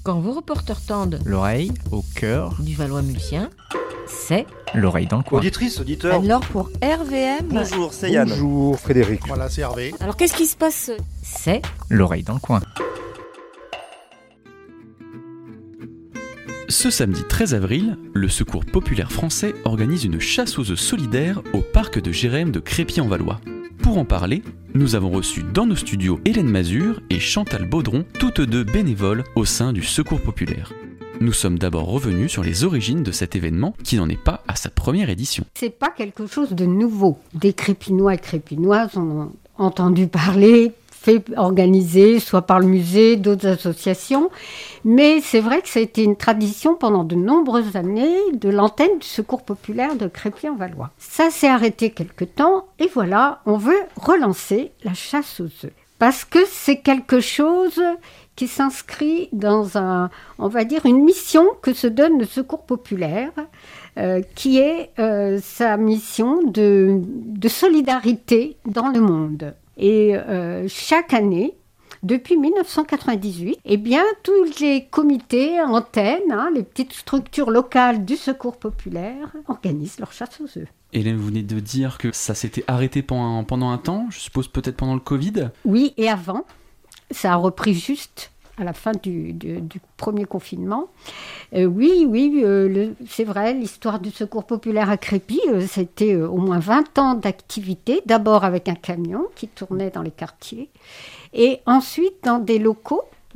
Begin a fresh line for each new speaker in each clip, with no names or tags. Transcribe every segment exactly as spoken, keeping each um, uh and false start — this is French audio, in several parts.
Quand vos reporters tendent
l'oreille au cœur
du Valois-Mulsien, c'est
l'oreille dans le coin.
Auditrice, auditeur.
Alors pour R V M...
Bonjour, c'est Yann.
Bonjour Frédéric.
Voilà, c'est Hervé.
Alors qu'est-ce qui se passe? C'est
l'oreille dans le coin.
Ce samedi treize avril, le Secours populaire français organise une chasse aux œufs solidaire au parc de Jérém de Crépy-en-Valois. Pour en parler, nous avons reçu dans nos studios Hélène Mazure et Chantal Baudron, toutes deux bénévoles au sein du Secours populaire. Nous sommes d'abord revenus sur les origines de cet événement qui n'en est pas à sa première édition.
C'est pas quelque chose de nouveau. Des Crépinois et Crépinoises en ont entendu parler, fait organiser, soit par le musée, d'autres associations. Mais c'est vrai que ça a été une tradition pendant de nombreuses années de l'antenne du Secours populaire de Crépy-en-Valois. Ça s'est arrêté quelque temps et voilà, on veut relancer la chasse aux œufs. Parce que c'est quelque chose qui s'inscrit dans un, on va dire, une mission que se donne le Secours populaire, euh, qui est euh, sa mission de, de solidarité dans le monde. Et euh, chaque année, depuis dix-neuf cent quatre-vingt-dix-huit, eh bien, tous les comités, antennes, hein, les petites structures locales du Secours populaire organisent leur chasse aux œufs.
Hélène, vous venez de dire que ça s'était arrêté pendant, pendant un temps, je suppose peut-être pendant le Covid.
Oui, et avant, ça a repris juste à la fin du, du, du premier confinement. Euh, oui, oui, euh, le, c'est vrai, l'histoire du Secours populaire à Crépy, euh, c'était euh, au moins vingt ans d'activité, d'abord avec un camion qui tournait dans les quartiers, et ensuite dans des locaux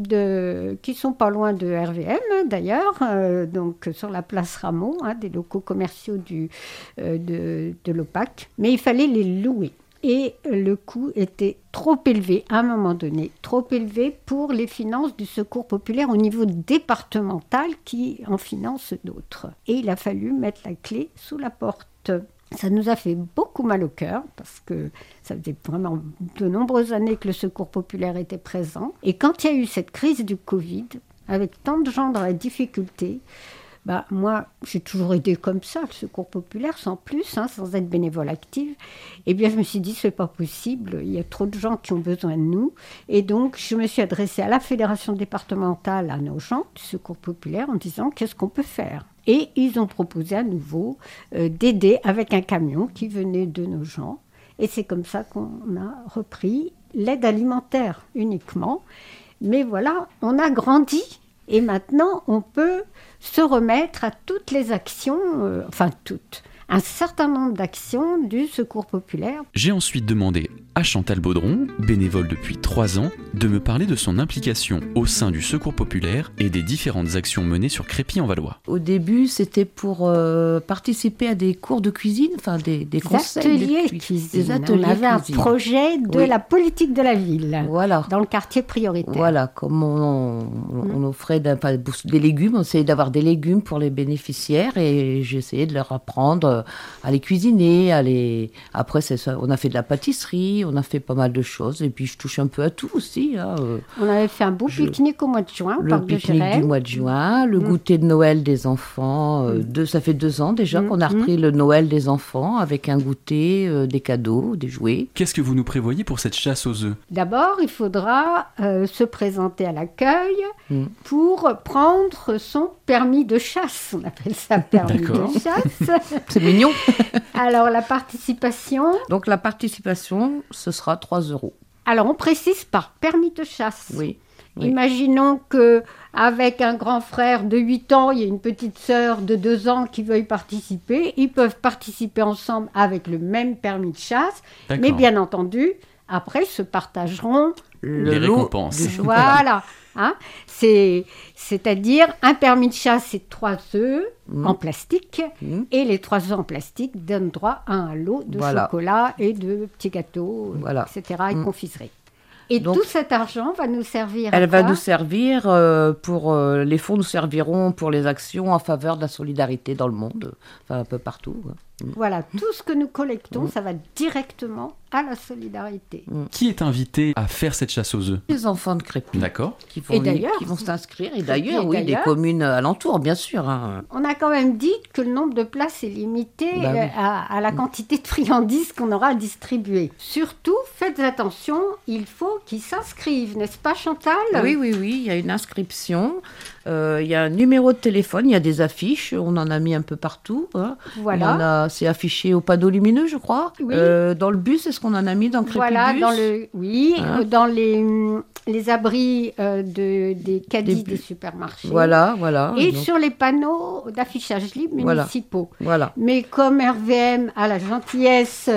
de, qui ne sont pas loin de R V M, hein, d'ailleurs, euh, donc sur la place Rameau, hein, des locaux commerciaux du, euh, de, de l'O P A C, mais il fallait les louer. Et le coût était trop élevé, à un moment donné, trop élevé pour les finances du Secours populaire au niveau départemental qui en finance d'autres. Et il a fallu mettre la clé sous la porte. Ça nous a fait beaucoup mal au cœur parce que ça faisait vraiment de nombreuses années que le Secours populaire était présent. Et quand il y a eu cette crise du Covid, avec tant de gens dans la difficulté, bah, moi, j'ai toujours aidé comme ça, le Secours populaire, sans plus, hein, sans être bénévole active. Eh bien, je me suis dit, c'est pas possible, il y a trop de gens qui ont besoin de nous. Et donc, je me suis adressée à la fédération départementale, à nos gens du Secours populaire, en disant, qu'est-ce qu'on peut faire ? Et ils ont proposé à nouveau euh, d'aider avec un camion qui venait de nos gens. Et c'est comme ça qu'on a repris l'aide alimentaire uniquement. Mais voilà, on a grandi. Et maintenant, on peut se remettre à toutes les actions, euh, enfin toutes, un certain nombre d'actions du Secours populaire.
J'ai ensuite demandé à Chantal Baudron, bénévole depuis trois ans, de me parler de son implication au sein du Secours populaire et des différentes actions menées sur Crépy-en-Valois.
Au début, c'était pour euh, participer à des cours de cuisine, enfin des, des,
des
conseils
ateliers
de
cuisine.
Des ateliers
On avait
cuisine.
un projet de
Oui.
la politique de la ville,
Voilà.
dans le quartier prioritaire.
Voilà, comme on, on, on offrait d'un, enfin, des légumes, on essayait d'avoir des légumes pour les bénéficiaires et j'essayais de leur apprendre à les cuisiner, à les... Après, c'est ça, on a fait de la pâtisserie, on a fait pas mal de choses et puis je touche un peu à tout aussi. Hein.
On avait fait un beau
Je...
pique-nique au mois de juin, au
le
parc de
pique-nique
Jérém.
du mois de juin, le
Mmh.
goûter de Noël des enfants. Euh,
Mmh.
deux, ça fait deux ans déjà
Mmh.
qu'on a repris mmh. le Noël des enfants avec un goûter, euh, des cadeaux, des jouets.
Qu'est-ce que vous nous prévoyez pour cette chasse aux œufs ?
D'abord, il faudra euh, se présenter à l'accueil
Mmh.
pour prendre son permis de chasse. On appelle ça permis
D'accord.
de chasse.
C'est mignon.
Alors, la participation...
Donc la participation, ce sera trois euros.
Alors, on précise par permis de chasse.
Oui. Oui.
Imaginons qu'avec un grand frère de huit ans, il y a une petite sœur de deux ans qui veuille participer. Ils peuvent participer ensemble avec le même permis de chasse.
D'accord.
Mais bien entendu, après, ils se partageront
Le
Les
lot
récompenses.
du chocolat.
Voilà. Hein, c'est, c'est-à-dire, un permis de chasse, c'est trois œufs
Mmh.
en plastique.
Mmh.
Et les trois œufs en plastique donnent droit à un lot de
Voilà.
chocolat et de petits gâteaux,
Voilà.
et cetera, et
Mmh.
confiseries. Et
Donc,
tout cet argent va nous servir à
Elle va
quoi
nous servir euh, pour... Euh, les fonds nous serviront pour les actions en faveur de la solidarité dans le monde, enfin un peu partout. Hein.
Voilà, tout ce que nous collectons, mmh. ça va directement à la solidarité.
Mmh.
Qui est invité à faire cette chasse aux œufs ?
Les enfants de Crépy.
D'accord.
Qui vont,
et d'ailleurs,
qui vont s'inscrire. Et d'ailleurs, et oui,
d'ailleurs,
des communes alentours, bien sûr. Hein.
On a quand même dit que le nombre de places est limité
bah oui.
à, à la quantité de friandises qu'on aura à distribuer. Surtout, faites attention, il faut qu'ils s'inscrivent, n'est-ce pas Chantal ?
Oui, oui, oui, il y a une inscription. Euh, il y a un numéro de téléphone, il y a des affiches, on en a mis un peu partout. Hein.
Voilà.
Il y en a, c'est affiché au panneau lumineux, je crois.
Oui.
Euh, dans le bus, est-ce qu'on en a mis dans Crépy
Voilà,
Bus ?
dans le, oui,
Hein.
euh, dans les, les abris euh, de, des caddies
Des
des,
bu-
supermarchés.
Voilà, voilà.
Et
Donc,
sur les panneaux d'affichage libre
Voilà.
municipaux.
voilà.
Mais comme R V M a la gentillesse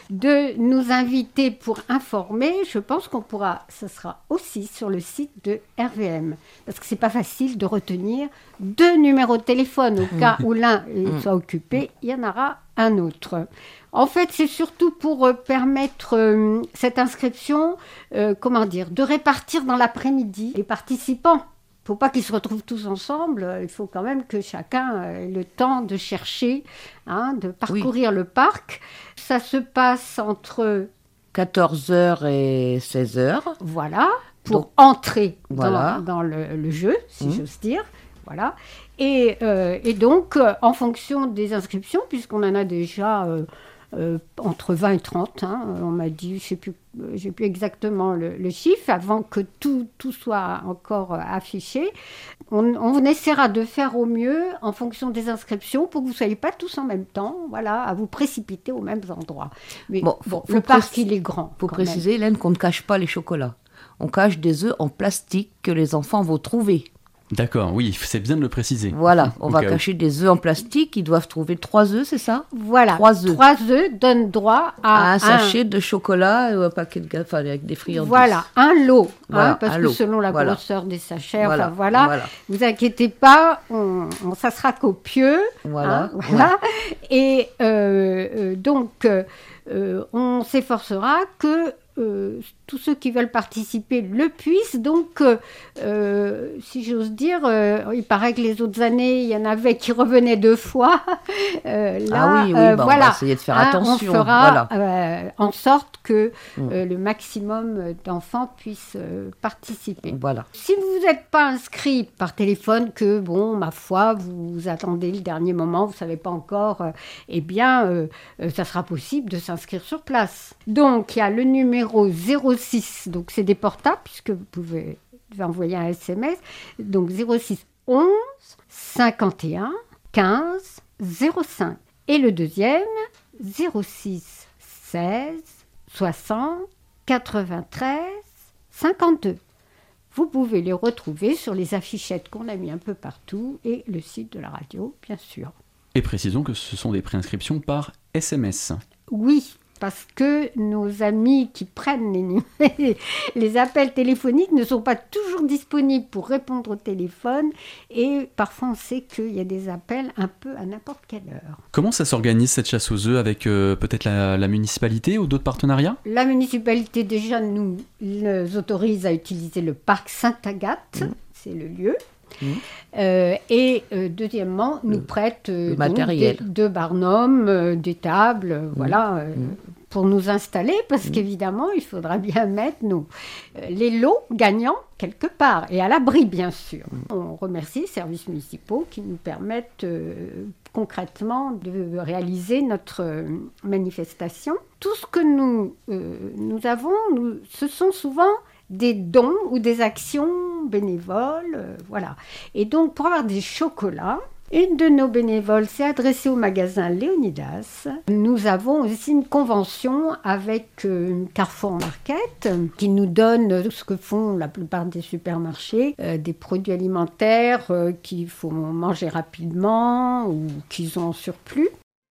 de nous inviter pour informer, je pense qu'on pourra, ce sera aussi sur le site de R V M. Parce que c'est pas facile de retenir deux numéros de téléphone. Au cas où l'un euh, soit occupé, il y en aura un autre. En fait, c'est surtout pour euh, permettre euh, cette inscription, euh, comment dire, de répartir dans l'après-midi les participants. Il ne faut pas qu'ils se retrouvent tous ensemble, il faut quand même que chacun ait le temps de chercher, hein, de parcourir oui. le parc. Ça se passe entre
quatorze heures et seize heures.
Voilà, pour
Donc,
entrer
voilà.
dans, dans le, le jeu, si
mmh.
j'ose dire. Voilà. Et, euh, et donc, euh, en fonction des inscriptions, puisqu'on en a déjà euh, euh, entre vingt et trente, hein, on m'a dit, je ne sais plus, je sais plus exactement le, le chiffre, avant que tout, tout soit encore euh, affiché. On, on essaiera de faire au mieux en fonction des inscriptions pour que vous ne soyez pas tous en même temps, voilà, à vous précipiter aux mêmes endroits. Mais
bon,
bon,
faut
le parc,
préciser,
il est grand.
Il faut préciser,
même.
Hélène, qu'on ne cache pas les chocolats. On cache des œufs en plastique que les enfants vont trouver.
D'accord, oui, c'est bien de le préciser.
Voilà, on va
cas
cacher où. des œufs en plastique. Ils doivent trouver trois œufs, c'est ça ?
Voilà,
trois œufs.
Trois œufs donnent droit à,
à un sachet
un...
de chocolat ou un paquet de gâteaux, enfin, avec des friandises.
Voilà, un lot,
voilà,
hein, parce
un
que
lot.
selon la
voilà.
grosseur des sachets,
voilà.
enfin voilà,
voilà.
vous inquiétez pas, on, on, ça sera copieux.
Voilà.
Hein, voilà. Ouais. Et euh, euh, donc, euh, on s'efforcera que Euh, tous ceux qui veulent participer le puissent. Donc, euh, euh, si j'ose dire, euh, il paraît que les autres années, il y en avait qui revenaient deux fois. Euh, là,
ah oui, oui,
euh,
bah,
voilà.
on va essayer de faire
hein,
attention.
On fera
voilà.
euh, en sorte que
mmh.
euh, le maximum d'enfants puissent euh, participer.
Voilà.
Si vous n'êtes pas inscrit par téléphone, que, bon, ma foi, vous attendez le dernier moment, vous ne savez pas encore, euh, eh bien, euh, euh, ça sera possible de s'inscrire sur place. Donc, il y a le numéro zéro six, donc c'est des portables, puisque vous pouvez envoyer un S M S. Donc, zéro six onze cinquante et un quinze zéro cinq. Et le deuxième, zéro six seize soixante quatre-vingt-treize cinquante-deux. Vous pouvez les retrouver sur les affichettes qu'on a mis un peu partout et le site de la radio, bien sûr.
Et précisons que ce sont des préinscriptions par S M S.
Oui, parce que nos amis qui prennent les, les appels téléphoniques ne sont pas toujours disponibles pour répondre au téléphone et parfois on sait qu'il y a des appels un peu à n'importe quelle heure.
Comment ça s'organise cette chasse aux œufs avec euh, peut-être la, la municipalité ou d'autres partenariats ?
La municipalité déjà nous, nous autorise à utiliser le parc Sainte-Agathe, mmh. c'est le lieu. Mmh. Euh, et euh, deuxièmement, nous prête euh,
le matériel.
Des, deux barnums, euh, des tables, euh, mmh. voilà, euh, mmh. pour nous installer, parce mmh. qu'évidemment, il faudra bien mettre nos, euh, les lots gagnants quelque part, et à l'abri, bien sûr. Mmh. On remercie les services municipaux qui nous permettent euh, concrètement de réaliser notre euh, manifestation. Tout ce que nous, euh, nous avons, nous, ce sont souvent des dons ou des actions bénévoles, euh, voilà. Et donc, pour avoir des chocolats, une de nos bénévoles s'est adressée au magasin Léonidas. Nous avons aussi une convention avec euh, Carrefour Market qui nous donne ce que font la plupart des supermarchés, euh, des produits alimentaires euh, qu'il faut manger rapidement ou qu'ils ont en surplus.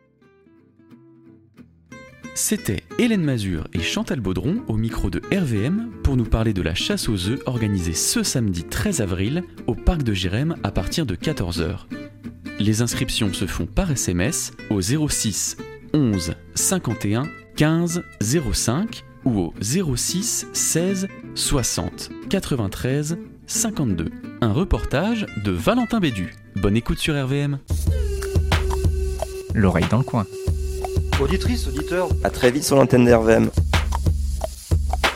C'était Hélène Mazure et Chantal Baudron au micro de R V M pour nous parler de la chasse aux œufs organisée ce samedi treize avril au parc de Gérême à partir de quatorze heures. Les inscriptions se font par S M S au zéro six onze cinquante et un quinze zéro cinq ou au zéro six seize soixante quatre-vingt-treize cinquante-deux. Un reportage de Valentin Bédu. Bonne écoute sur R V M.
L'oreille dans le coin.
Auditrice, auditeur.
À très vite sur l'antenne d'R V M.